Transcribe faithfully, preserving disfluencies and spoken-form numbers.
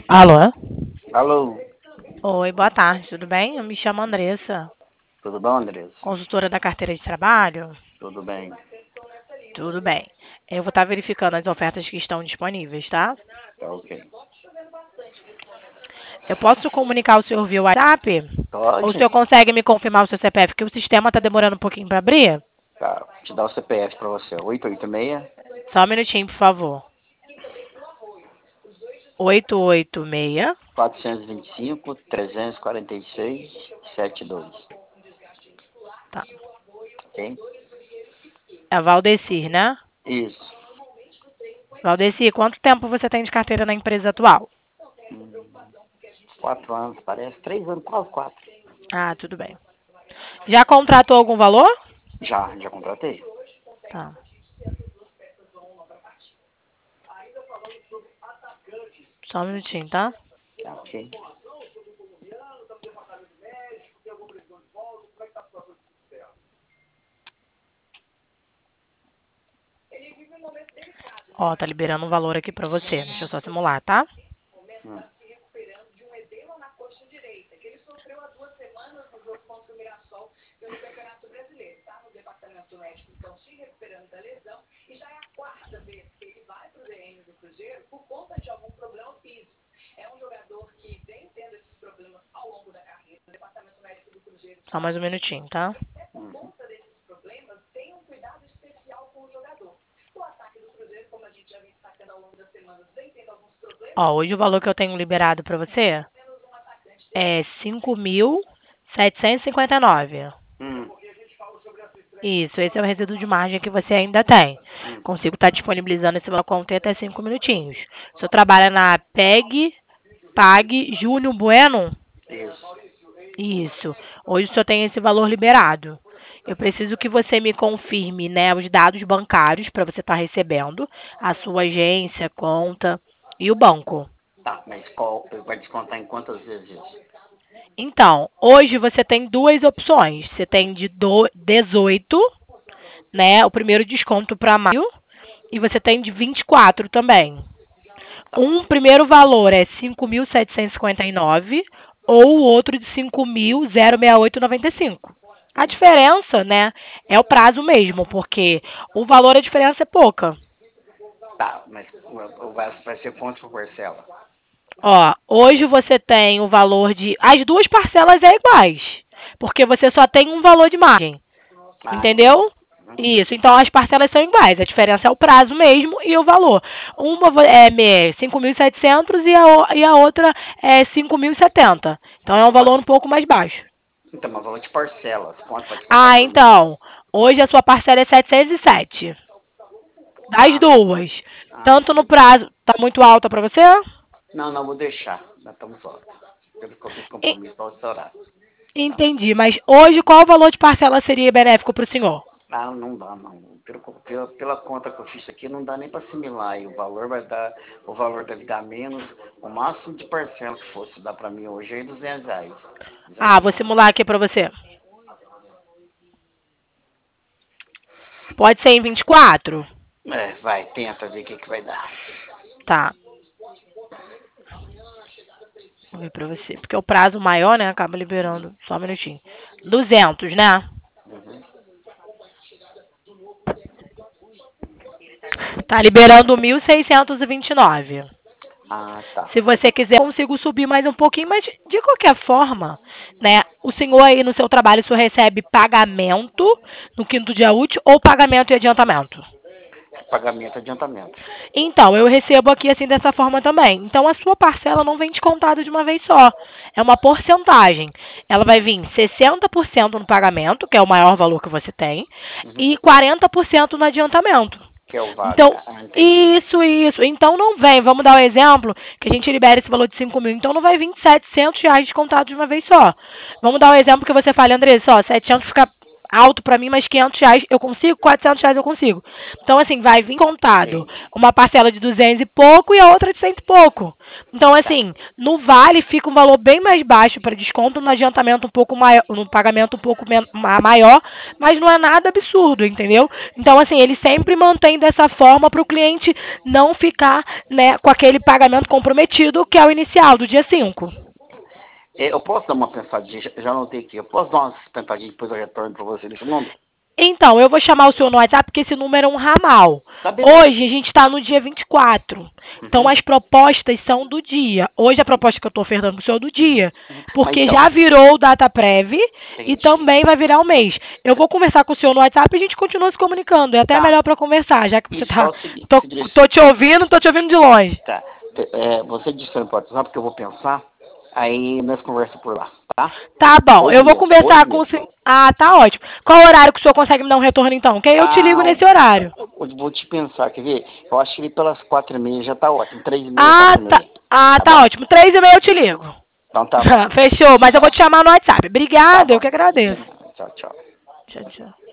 Alô? Alô, Oi, boa tarde, tudo bem? Eu me chamo Andressa, tudo bom, Andressa? consultora da carteira de trabalho. Tudo bem? Tudo bem. Eu vou estar verificando as ofertas que estão disponíveis, tá? Tá ok. Eu posso comunicar o senhor via WhatsApp? Ou o Pode? senhor consegue me confirmar o seu C P F? Porque o sistema está demorando um pouquinho para abrir? Tá, te dar o C P F pra você. oito oito seis, Só um minutinho, por favor. oito oito seis. quatro dois cinco, três quatro seis, sete dois. Tá. Ok? É Valdecir, né? Isso. Valdecir, quanto tempo você tem de carteira na empresa atual? Hum, quatro anos, parece. Três anos, quase quatro. Ah, tudo bem. Já contratou algum valor? Já, já contratei. Tá. Só um minutinho, tá? Tá ok. Ó, tá liberando um valor aqui pra você. Deixa eu só simular, tá? Hum. Só mais um minutinho, tá? Uhum. Ó, hoje o valor que eu tenho liberado pra você é cinco mil setecentos e cinquenta e nove. Hum. Isso, esse é o resíduo de margem que você ainda tem. Hum. Consigo estar disponibilizando esse valor conta em até cinco minutinhos. O senhor trabalha na P E G, Pag, Júnior Bueno? Isso. Isso. Hoje o senhor tem esse valor liberado. Eu preciso que você me confirme, né, os dados bancários para você estar recebendo, a sua agência, conta e o banco. Tá, mas qual vai descontar em quantas vezes isso? Então, hoje você tem duas opções. Você tem de do- dezoito, né, o primeiro desconto para maio, e você tem de vinte e quatro também. Tá. Um primeiro valor é cinco mil setecentos e cinquenta e nove ou o outro de cinco mil zero sessenta e oito e noventa e cinco. A Hum. diferença, né, é o prazo mesmo, porque o valor, a diferença é pouca. Tá, mas vai, vai ser quanto por parcela? Ó, hoje você tem o valor de. As duas parcelas é iguais, porque você só tem um valor de margem. Ah, entendi. Entendeu? Uhum. Isso, então as parcelas são iguais, a diferença é o prazo mesmo e o valor. Uma vo- é me- cinco mil e setecentos e a, o- e a outra é cinco mil e setenta. Então é um valor um pouco mais baixo. Então, mas valor de parcelas. Quanto vai descontar Ah, por mês? então, hoje a sua parcela é setecentos e sete. Das Ah, duas. ah, Tanto no entendi. prazo, tá muito alta para você? Não, não, vou deixar. Nós estamos alto. Pelo que eu fiz E- compromisso para estourar. Entendi, mas hoje qual o valor de parcela seria benéfico para o senhor? Ah, não dá, não. Pelo, pela, pela conta que eu fiz aqui, não dá nem para assimilar. E o valor vai dar, o valor deve dar menos. O máximo de parcela que fosse dar para mim hoje é duzentos reais. Ah, duzentos vou reais. simular aqui para você. Pode ser em vinte e quatro? É, vai, tenta ver o que, que vai dar. Tá. Vou ver pra você. Porque o prazo maior, né? Acaba liberando. Só um minutinho. duzentos, né? Uhum. Tá liberando mil seiscentos e vinte e nove. Ah, tá. Se você quiser, eu consigo subir mais um pouquinho, mas de qualquer forma, né? O senhor aí no seu trabalho, o senhor recebe pagamento no quinto dia útil ou pagamento e adiantamento? Pagamento adiantamento. Então, eu recebo aqui assim dessa forma também. Então, a sua parcela não vem descontada de uma vez só. É uma porcentagem. Ela vai vir sessenta por cento no pagamento, que é o maior valor que você tem, Uhum. e quarenta por cento no adiantamento. Que é o vale. Então, Ah, ah, entendi. isso, isso. Então, não vem. Vamos dar um exemplo, que a gente libera esse valor de cinco mil. Então, não vai vir setecentos reais descontado de uma vez só. Vamos dar um exemplo que você fala, André, só, setecentos fica alto pra mim, mas quinhentos reais eu consigo, quatrocentos reais eu consigo. Então, assim, vai vir contado uma parcela de duzentos e pouco e a outra de cento e pouco. Então, assim, no Vale fica um valor bem mais baixo para desconto, no adiantamento um pouco maior, no pagamento um pouco men- ma- maior, mas não é nada absurdo, entendeu? Então, assim, ele sempre mantém dessa forma para o cliente não ficar, né, com aquele pagamento comprometido, que é o inicial, do dia cinco. É, eu posso dar uma pensadinha, já já anotei aqui, eu posso dar uma pensadinha depois eu retorno para você nesse número? Então, eu vou chamar o senhor no WhatsApp porque esse número é um ramal. Tá, beleza. Hoje a gente está no dia vinte e quatro. Então Uhum. as propostas são do dia. Hoje a proposta que eu estou ofertando para o senhor é do dia. Porque então- já virou o data prév e Entendi. também vai virar o mês. Eu vou conversar com o senhor no WhatsApp e a gente continua se comunicando. É até Tá. melhor para conversar, já que você Isso, tá. faz o seguinte, Tô, seguinte. tô te ouvindo, tô te ouvindo de longe. Tá. É, você disse que não pode usar porque eu vou pensar, aí nós conversamos por lá, tá? Tá bom, Hoje eu vou mesmo, conversar hoje com o mesmo. senhor. Ah, tá ótimo. Qual horário que o senhor consegue me dar um retorno então? Que aí eu te ligo Ah, nesse horário. Eu vou te pensar, quer ver? Eu acho que ele pelas quatro e meia já tá ótimo. Três e meia, Ah, quatro e tá. meia. Ah, Tá tá bom? ótimo. Três e meia eu te ligo. Então tá bom. Fechou, mas eu vou te chamar no WhatsApp. Tá Obrigada, eu bom. que agradeço. Tchau, tchau. Tchau, tchau.